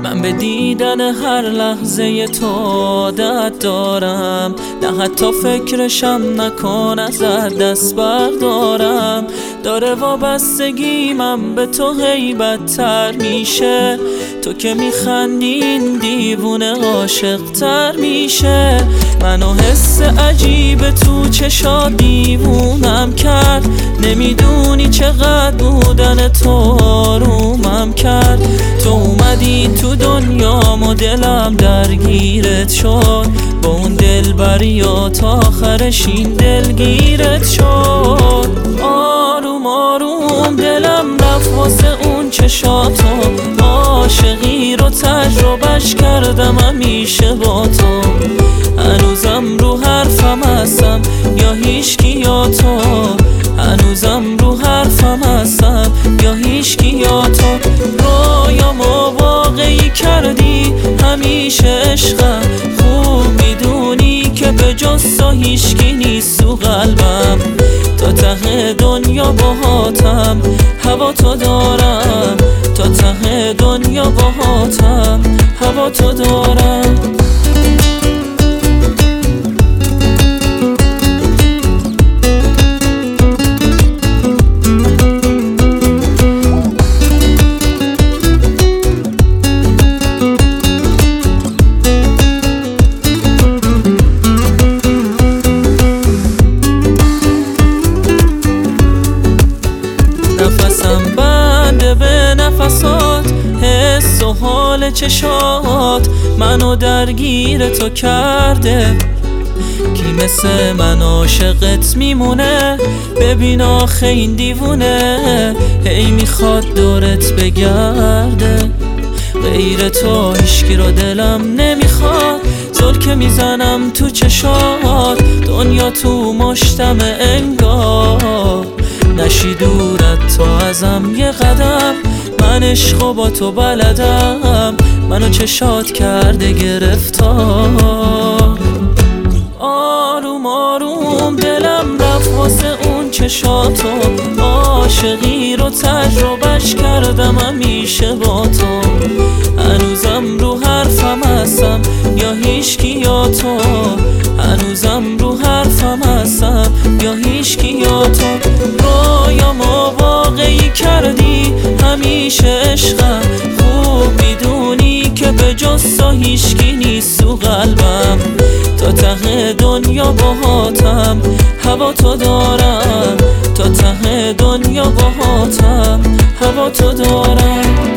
من به دیدن هر لحظه تو عادت دارم، نه حتی فکرشم نکن ازت دست بردارم. داره وابستگی من به تو هیبت تر میشه، تو که میخندین دیوونه عاشق تر میشه. منو حس عجیب تو چشات دیوونم کرد، نمیدونی چقدر بودن تو آرومم کرد. تو اومدی تو دنیام و دلم درگیرت شد، با اون دلبریات آخرش این دلگیرت شد. آروم آروم دلم رفت واسه اون چشاتو، عاشقی رو تجربهش کردم همیشه با تو. هنوزم رو حرفم هستم یا هیچکی یا تو، هنوزم رو حرفم هستم یا هیچکی یا تو. رویامو واقعی کردی همیشه عشقم، خوب میدونی که به جز تو هیچکی نیست تو قلبم. تا ته دنیا باهاتم هوا تو دارم، تا ته دنیا باهاتم هوا تو دارم. نفسم بنده به نفسات، حس و حال چشات منو درگیر تو کرده. کی مثل من عاشقت میمونه؟ ببین آخه این دیوونه هی میخواد دورت بگرده. غیر تو هیچکی رو دلم نمیخواد، زل که میزنم تو چشات دنیا تو مشتم انگار. نشی دورت تو ازم یه قدم، من عشقو با تو بلدم، منو چشات کرده گرفتار. آروم آروم دلم رفت واسه اون چشاتو، عاشقی رو تجربهش کردم همیشه با تو. هنوزم رو حرفم هستم یا هیچکی یا تو، هنوزم رو حرفم هستم یا هیچکی یا تو. رویامو واقعی کردی همیشه عشقم، خوب میدونی که به جز تو هیچکی نیست تو قلبم. تا ته دنیا باهاتم هوا تو دارم، تا ته دنیا باهاتم هوا تو دارم.